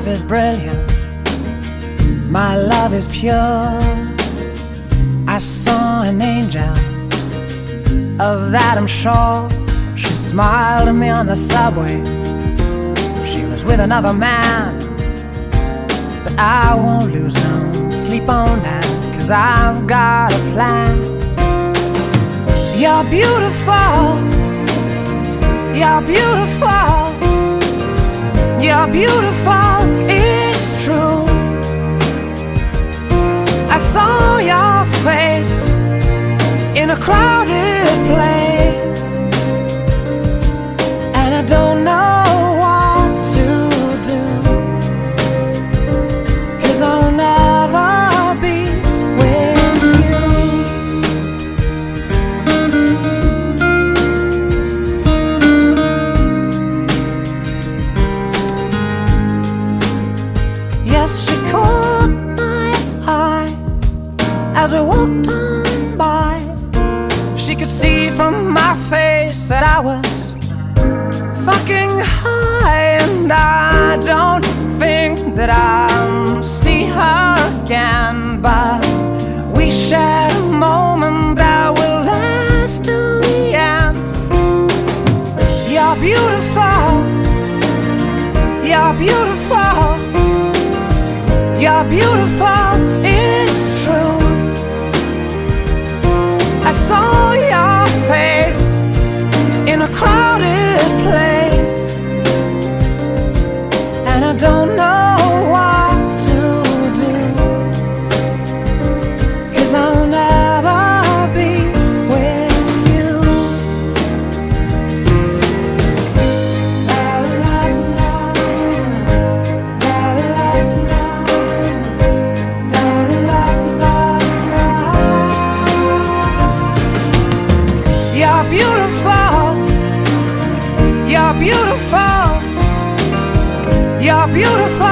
is brilliant, my love is pure. I saw an angel, of that I'm sure. She smiled at me on the subway. She was with another man, but I won't lose no sleep on that, 'cause I've got a plan. You're beautiful, you're beautiful, you're beautiful, it's true. I saw your face in a crowded place, and I don't know what to do, 'cause I'll never be with you. Yes, she caught my eye as we walked on by. She could see from my face that I was fucking high, and I don't think that I'll see her again, but we shared a moment that will last till the end. You're beautiful, you're beautiful, you're beautiful, it's true. I saw your face in a crowded place, and I don't know what to do, 'cause I'll never be with you. You're beautiful, you're beautiful, you're beautiful.